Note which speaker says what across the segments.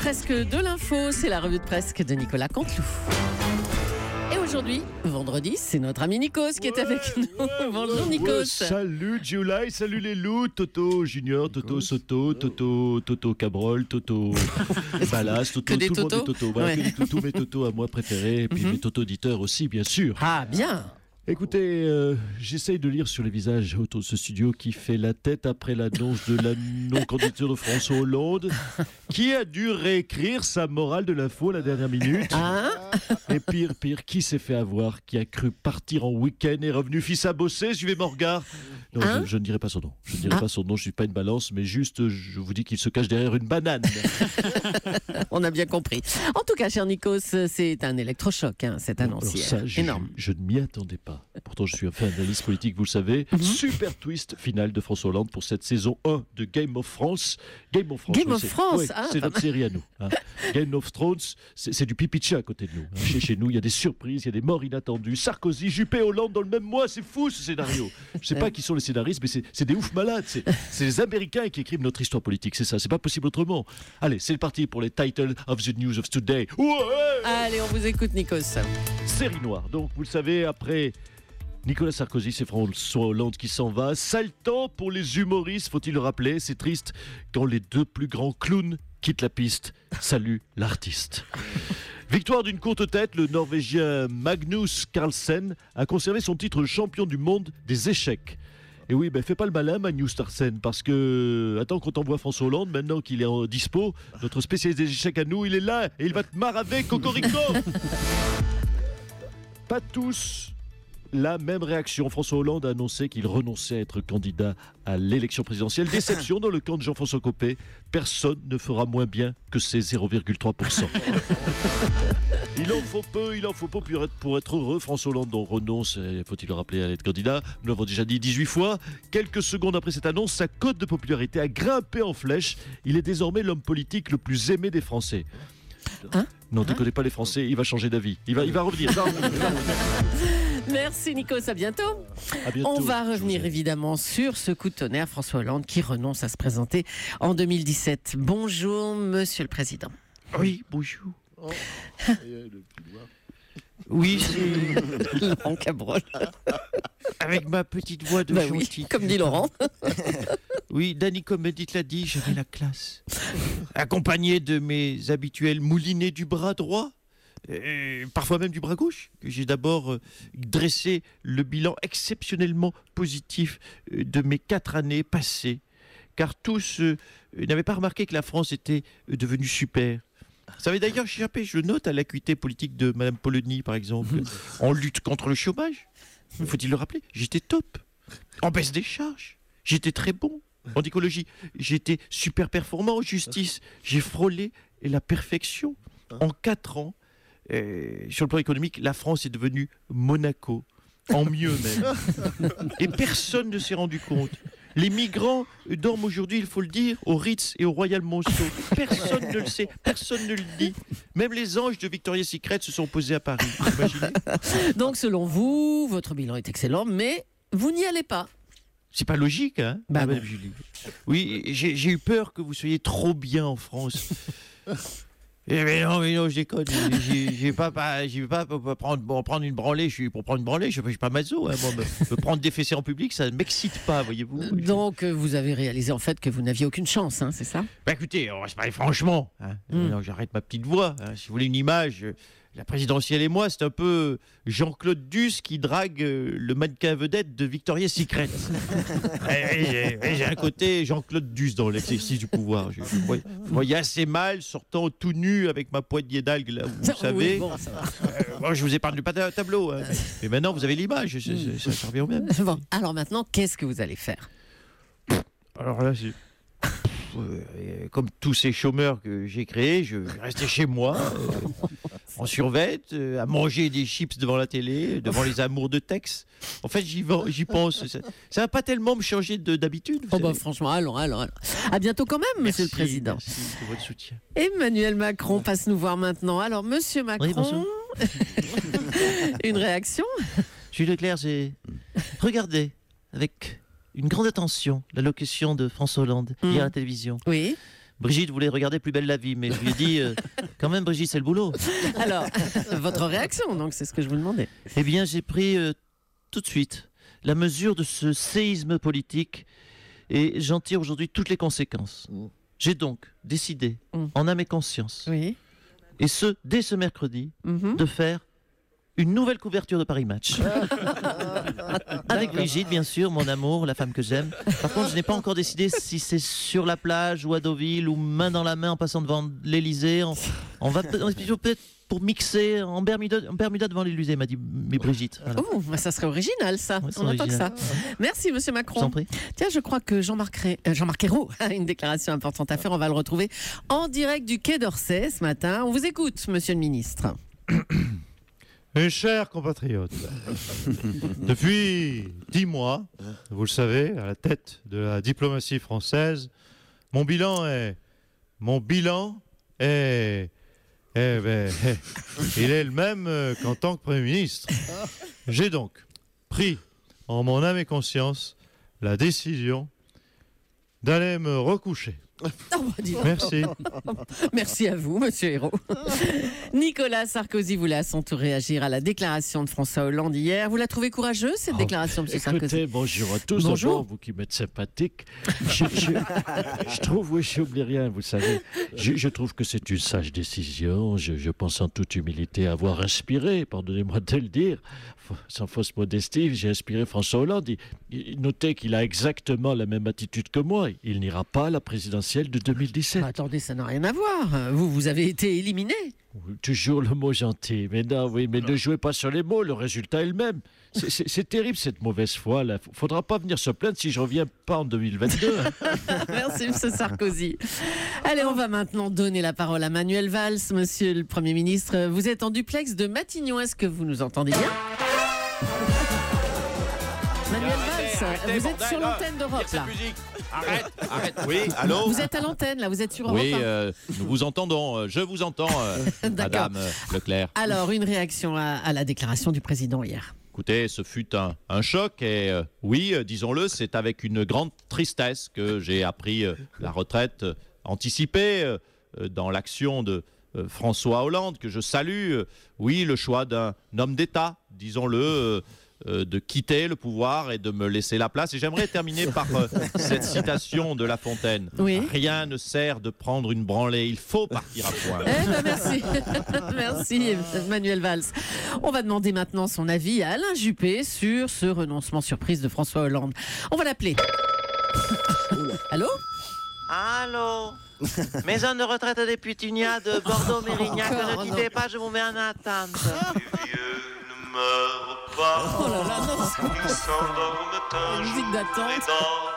Speaker 1: presque de l'info, c'est la revue de presse de Nicolas Canteloup. Et aujourd'hui, vendredi, c'est notre ami Nikos qui est avec nous. Bonjour Nikos.
Speaker 2: Salut July, salut les loups, Toto Junior, Toto Soto, Toto Cabrol, Toto Ballas, Toto, tout le monde est Toto. Voilà, que tous mes Toto à moi préférés, et puis mes Toto auditeurs aussi, bien sûr.
Speaker 1: Ah, bien.
Speaker 2: Écoutez, j'essaye de lire sur les visages autour de ce studio qui fait la tête après l'annonce de la non-candidature de François Hollande, qui a dû réécrire sa morale de l'info à la dernière minute.
Speaker 1: Hein?
Speaker 2: Et pire, qui s'est fait avoir, qui a cru partir en week-end et est revenu fils à bosser, suivez mon regard. Non,
Speaker 1: Hein?
Speaker 2: je ne dirai pas son nom. Je ne dirai pas son nom, je ne suis pas une balance, mais juste, je vous dis qu'il se cache derrière une banane.
Speaker 1: On a bien compris. En tout cas, cher Nikos, c'est un électrochoc, cette annonce hier.
Speaker 2: Alors ça,
Speaker 1: énorme.
Speaker 2: Je ne m'y attendais pas. Pourtant, je suis un fan d'analyse politique, vous le savez. Super twist final de François Hollande pour cette saison 1 de Game of Thrones. Game of Thrones, c'est notre série à nous. Game of Thrones, c'est du pipi de chat à côté de nous. Chez nous, il y a des surprises, il y a des morts inattendues. Sarkozy, Juppé, Hollande dans le même mois, c'est fou ce scénario. Je ne sais pas qui sont les scénaristes, mais c'est des oufs malades. C'est les Américains qui écrivent notre histoire politique, c'est ça. C'est pas possible autrement. Allez, c'est parti pour les titles of the news of today. Ouais.
Speaker 1: Allez, on vous écoute, Nikos.
Speaker 2: Série noire. Donc, vous le savez, après Nicolas Sarkozy, c'est François Hollande qui s'en va. Sale temps pour les humoristes, faut-il le rappeler. C'est triste quand les deux plus grands clowns quittent la piste. Salut l'artiste. Victoire d'une courte tête, le Norvégien Magnus Carlsen a conservé son titre de champion du monde des échecs. Et oui, fais pas le malin, Magnus Carlsen, parce que attends qu'on t'envoie François Hollande, maintenant qu'il est en dispo, notre spécialiste des échecs à nous, il est là et il va te maraver, cocorico. Pas tous la même réaction. François Hollande a annoncé qu'il renonçait à être candidat à l'élection présidentielle. Déception dans le camp de Jean-François Copé. Personne ne fera moins bien que ses 0,3%. Il en faut peu pour être heureux. François Hollande renonce, faut-il le rappeler, à être candidat. Nous l'avons déjà dit 18 fois. Quelques secondes après cette annonce, sa cote de popularité a grimpé en flèche. Il est désormais l'homme politique le plus aimé des Français. Non, ne déconnez pas les Français, il va changer d'avis. Il va revenir.
Speaker 1: Merci Nikos, à bientôt. On va revenir évidemment sur ce coup de tonnerre, François Hollande qui renonce à se présenter en 2017. Bonjour Monsieur le Président.
Speaker 2: Oui, bonjour.
Speaker 3: Oui, c'est
Speaker 1: Laurent Cabrol.
Speaker 3: avec ma petite voix de gentil.
Speaker 1: Oui, comme dit Laurent.
Speaker 3: Oui, Dany Comédite l'a dit, j'avais la classe. Accompagné de mes habituels moulinets du bras droit, parfois même du bras gauche, que j'ai d'abord dressé le bilan exceptionnellement positif de mes 4 années passées, car tous n'avaient pas remarqué que la France était devenue super. Ça avait d'ailleurs échappé, je note, à l'acuité politique de Mme Polony, par exemple, en lutte contre le chômage. Faut-il le rappeler, j'étais top. En baisse des charges, j'étais très bon. En écologie, j'étais super performant. En justice, j'ai frôlé la perfection. En 4 ans, sur le plan économique, la France est devenue Monaco. En mieux même. Et personne ne s'est rendu compte. Les migrants dorment aujourd'hui, il faut le dire, au Ritz et au Royal Monceau. Personne ne le sait, personne ne le dit. Même les anges de Victoria's Secret se sont posés à Paris. Imaginez.
Speaker 1: Donc selon vous, votre bilan est excellent, mais vous n'y allez pas.
Speaker 3: C'est pas logique, hein,
Speaker 1: Madame
Speaker 3: Julie. Oui, j'ai eu peur que vous soyez trop bien en France. Mais non, je déconne. Je vais pas prendre une branlée. Pour prendre une branlée, je suis pas maso. Hein, moi, me prendre des fessées en public, ça ne m'excite pas, voyez-vous.
Speaker 1: Donc vous avez réalisé en fait que vous n'aviez aucune chance, c'est ça?
Speaker 3: Écoutez, on va se parler franchement. Non, j'arrête ma petite voix. Si vous voulez une image, la présidentielle et moi, c'est un peu Jean-Claude Duss qui drague le mannequin vedette de Victoria's Secret. J'ai un côté Jean-Claude Duss dans l'exercice du pouvoir. Je voyais assez mal sortant tout nu avec ma poignée d'algues, là, vous savez.
Speaker 1: Oui, bon, ça va.
Speaker 3: Moi, je vous épargne pas de tableau. Mais maintenant, vous avez l'image. Ça revient au même.
Speaker 1: Bon, alors maintenant, qu'est-ce que vous allez faire?
Speaker 3: Alors là, c'est... comme tous ces chômeurs que j'ai créés, je vais rester chez moi, en survette, à manger des chips devant la télé, devant les amours de Tex. En fait, j'y pense. Ça va pas tellement me changer d'habitude.
Speaker 1: Franchement, allons. À bientôt quand même, Monsieur le Président.
Speaker 3: Merci de votre soutien.
Speaker 1: Emmanuel Macron passe nous voir maintenant. Alors, Monsieur Macron,
Speaker 3: bonsoir.
Speaker 1: une réaction?
Speaker 4: Jules Leclerc, j'ai regardé avec une grande attention l'allocution de François Hollande hier à la télévision.
Speaker 1: Oui.
Speaker 4: Brigitte voulait regarder Plus belle la vie, mais je lui ai dit, quand même, Brigitte, c'est le boulot.
Speaker 1: Alors, votre réaction, donc, c'est ce que je vous demandais.
Speaker 4: Eh bien, j'ai pris tout de suite la mesure de ce séisme politique et j'en tire aujourd'hui toutes les conséquences. J'ai donc décidé, en âme et conscience,
Speaker 1: Oui.
Speaker 4: et ce, dès ce mercredi, de faire une nouvelle couverture de Paris Match. Avec Brigitte, bien sûr, mon amour, la femme que j'aime. Par contre, je n'ai pas encore décidé si c'est sur la plage ou à Deauville ou main dans la main en passant devant l'Elysée. On va peut-être pour mixer en Bermuda devant l'Elysée, m'a dit Brigitte. Voilà.
Speaker 1: Oh, ça serait original, ça.
Speaker 4: Ouais, c'est
Speaker 1: on entend que
Speaker 4: original.
Speaker 1: ça. Merci, Monsieur
Speaker 4: Je
Speaker 1: Macron.
Speaker 4: t'en prie.
Speaker 1: Tiens, je crois que Jean-Marc Ayrault a une déclaration importante à faire. On va le retrouver en direct du Quai d'Orsay ce matin. On vous écoute, Monsieur le Ministre.
Speaker 5: Mes chers compatriotes, depuis 10 mois, vous le savez, à la tête de la diplomatie française, mon bilan est, il est le même qu'en tant que Premier ministre. J'ai donc pris en mon âme et conscience la décision d'aller me recoucher.
Speaker 1: Oh, bah, dis donc.
Speaker 5: Merci.
Speaker 1: Merci à vous, Monsieur Ayrault. Nicolas Sarkozy voulait à son tour réagir à la déclaration de François Hollande hier. Vous la trouvez courageuse, cette déclaration, Monsieur Sarkozy?
Speaker 2: Écoutez, bonjour à tous.
Speaker 1: Bonjour.
Speaker 2: D'abord, vous qui m'êtes sympathique. Je trouve, oui, j'oublie rien, vous savez. Je trouve que c'est une sage décision. Je pense en toute humilité avoir inspiré, pardonnez-moi de le dire, sans fausse modestie, j'ai inspiré François Hollande. Notez qu'il a exactement la même attitude que moi. Il n'ira pas à la présidentielle de 2017.
Speaker 1: Bah, attendez, ça n'a rien à voir. Vous avez été éliminé.
Speaker 2: Toujours le mot gentil. Mais non, oui, mais ne jouez pas sur les mots, le résultat est le même. C'est terrible cette mauvaise foi là. Faudra pas venir se plaindre si je reviens pas en 2022.
Speaker 1: Merci, M. Sarkozy. Allez, on va maintenant donner la parole à Manuel Valls, Monsieur le Premier ministre. Vous êtes en duplex de Matignon. Est-ce que vous nous entendez bien? Manuel Valls, vous êtes sur l'antenne d'Europe là.
Speaker 6: Arrête. Oui, allô?
Speaker 1: Vous êtes à l'antenne là, vous êtes sur Europe.
Speaker 6: Oui, nous vous entendons. Je vous entends, Madame Leclerc.
Speaker 1: Alors, une réaction à la déclaration du président hier.
Speaker 6: Écoutez, ce fut un choc et oui, disons-le, c'est avec une grande tristesse que j'ai appris la retraite anticipée dans l'action de François Hollande, que je salue. Oui, le choix d'un homme d'État, disons-le, de quitter le pouvoir et de me laisser la place. Et j'aimerais terminer par cette citation de La Fontaine.
Speaker 1: Oui.
Speaker 6: Rien ne sert de prendre une branlée, il faut partir à point.
Speaker 1: Eh ben merci. Merci Manuel Valls. On va demander maintenant son avis à Alain Juppé sur ce renoncement surprise de François Hollande. On va l'appeler. Allô?
Speaker 4: Allô? Maison de retraite des Pétunias de Bordeaux-Mérignac.
Speaker 1: Encore,
Speaker 4: Ne quittez pas, je vous mets en attente.
Speaker 1: Oh là là, non, musique d'attente.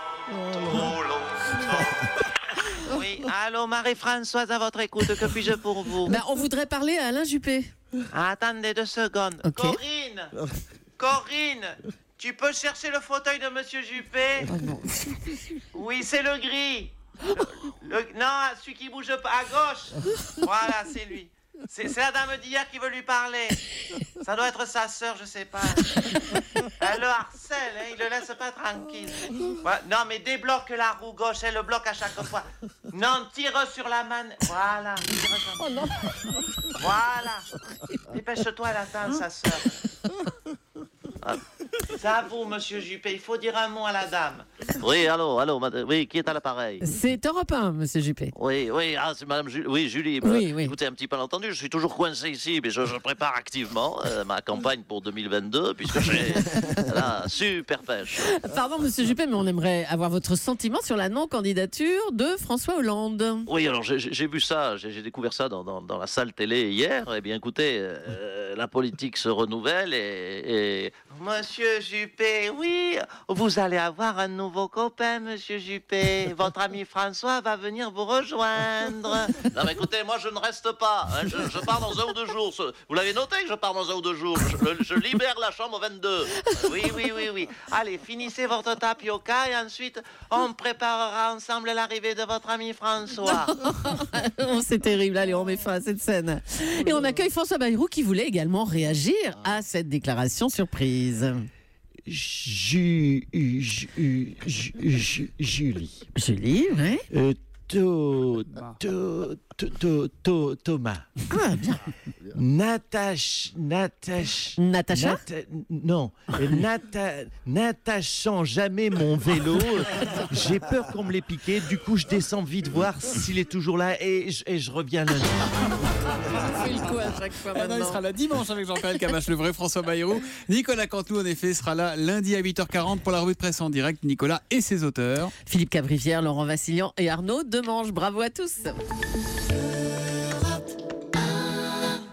Speaker 4: Oui, allô, Marie-Françoise, à votre écoute, que puis-je pour vous?
Speaker 1: Ben, on voudrait parler à Alain Juppé.
Speaker 4: Attendez 2 secondes.
Speaker 1: Ok.
Speaker 4: Corinne, tu peux chercher le fauteuil de Monsieur Juppé?
Speaker 1: Oh non.
Speaker 4: Oui, c'est le gris. Non, celui qui bouge pas à gauche. Voilà, c'est lui. C'est la dame d'hier qui veut lui parler. Ça doit être sa sœur, je sais pas. Elle le harcèle, hein, il le laisse pas tranquille. Voilà. Non, mais débloque la roue gauche, elle le bloque à chaque fois. Non, tire sur la manne. Voilà.
Speaker 1: Oh non.
Speaker 4: Voilà. Dépêche-toi, elle attend sa sœur. Ah, c'est à vous, Monsieur Juppé. Il faut dire un mot à la dame. Oui, allô, oui, qui est à l'appareil?
Speaker 1: C'est Europe 1, Monsieur Juppé.
Speaker 4: Oui, c'est Madame Julie. Oui, Julie.
Speaker 1: Oui.
Speaker 4: Écoutez, un petit peu entendu, je suis toujours coincé ici, mais je prépare activement ma campagne pour 2022, puisque j'ai la super pêche.
Speaker 1: Pardon, Monsieur Juppé, mais on aimerait avoir votre sentiment sur la non-candidature de François Hollande.
Speaker 4: Oui, alors j'ai vu ça, j'ai découvert ça dans la salle télé hier. Eh bien, écoutez, la politique se renouvelle et... Monsieur Juppé, oui, vous allez avoir un nouveau copain, Monsieur Juppé. Votre ami François va venir vous rejoindre. Non, mais écoutez, moi, je ne reste pas. Hein, je pars dans 1 ou 2 jours. Vous l'avez noté que je pars dans 1 ou 2 jours. Je libère la chambre 22. Oui. Allez, finissez votre tapioca et ensuite, on préparera ensemble l'arrivée de votre ami François.
Speaker 1: Oh, c'est terrible. Allez, on met fin à cette scène. Et on accueille François Bayrou qui voulait également réagir à cette déclaration surprise.
Speaker 2: Julie.
Speaker 1: Julie, oui.
Speaker 3: Thomas.
Speaker 1: Ah, bien.
Speaker 3: Natacha. Non, n'attachant jamais mon vélo, j'ai peur qu'on me l'ait piqué. Du coup, je descends vite voir s'il est toujours là et je reviens lundi.
Speaker 1: On fait le coup à chaque fois
Speaker 7: Ah non, il
Speaker 1: maintenant.
Speaker 7: sera là dimanche avec Jean-Pierre Camache, le vrai François Bayrou. Nicolas Canteloup, en effet, sera là lundi à 8h40 pour la revue de presse en direct. Nicolas et ses auteurs.
Speaker 1: Philippe Cabrivière, Laurent Vassilian et Arnaud Demange. Bravo à tous.